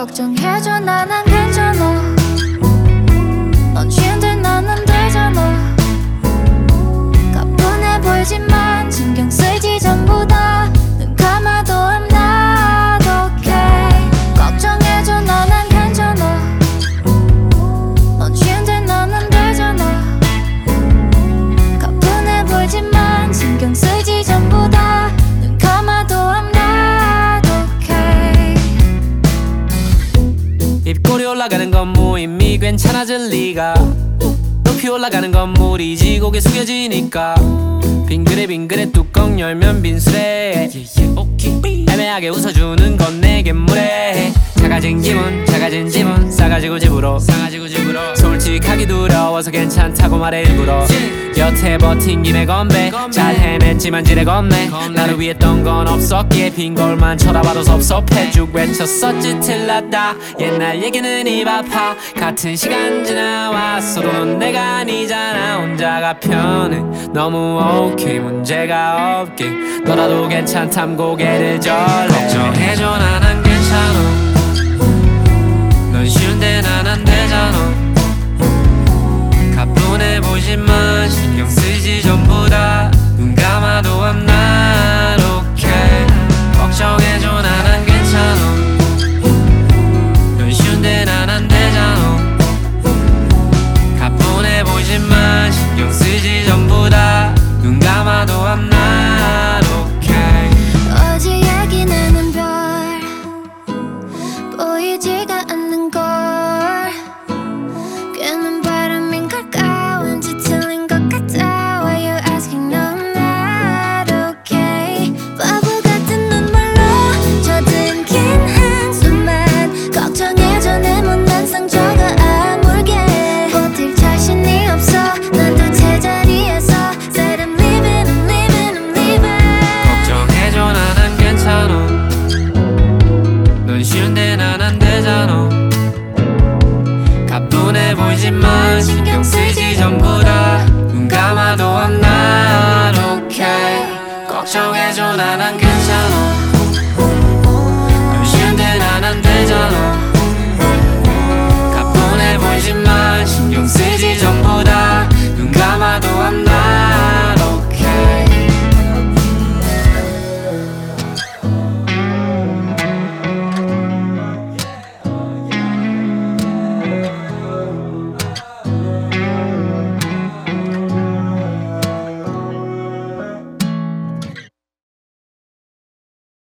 걱정해줘 난 괜찮아. 넌 쉬운데 난 안 되잖아. 가뿐해 보이지만 신경 쓰이지 전부 다. 눈 감아도 I'm not okay. 걱정해줘 난 괜찮아. 넌 쉬운데 난 안 되잖아. 가뿐해 보이지만 신경 쓰이지 전부 다. 눈 감아도 I'm not okay. 입꼬리 올라가는 건 뭐 이미 괜찮아질 리가. 높이 올라가는 건물이지 고개 숙여지니까. 빙그레 빙그레 뚜껑 열면 빈수레. 애매하게 웃어주는 건 내겐 무례. 작아진 기분 작아진 지문 싸가지고 집으로 솔직하기 두려워서 괜찮다고 말해 일부러. 여태 버틴 김에 건배 잘 헤맸지만 지레 겁내. 나를 위했던 건 없었기에 빈 걸만 쳐다봐도 섭섭해. 쭉 외쳤었지 틀렸다. 옛날 얘기는 입 아파. 같은 시간 지나왔어도 넌 내가 아니잖아. 혼자가 편해 너무 오케이 문제가 없게. 너라도 괜찮담 고개를 절래. 걱정해줘 난 안 괜찮아. 넌 쉬운데 난 안 되잖아. 가뿐해 보이지만 신경 쓰이지 전부 다. 눈 감아도 I'm not okay. 걱정해줘 난 안 괜찮아. 넌 쉬운데 난 안 되잖아. 가뿐해 보이지만 신경 쓰이지 전부 다. 눈 감아도 I'm not okay. 어제 얘기 나는 별 보이지가 않는 걸. 꿰는 바람인 걸까 왠지 틀린 것 같아. Why you asking? No I'm not okay. 바보 같은 눈물로 젖은 긴 한숨만. 걱정해줘 내 못난 상처가 아물게. 버틸 자신이 없어 난 도체 자리에서. Said I'm leaving I'm leaving I'm leaving. 걱정해줘 난 안 괜찮아. 넌 쉬운데 난 안 되잖아. 가뿐해 보이지만 신경 쓰이지 전부 다. 눈 감아도 I'm not okay. 걱정해줘 난 안 괜찮아.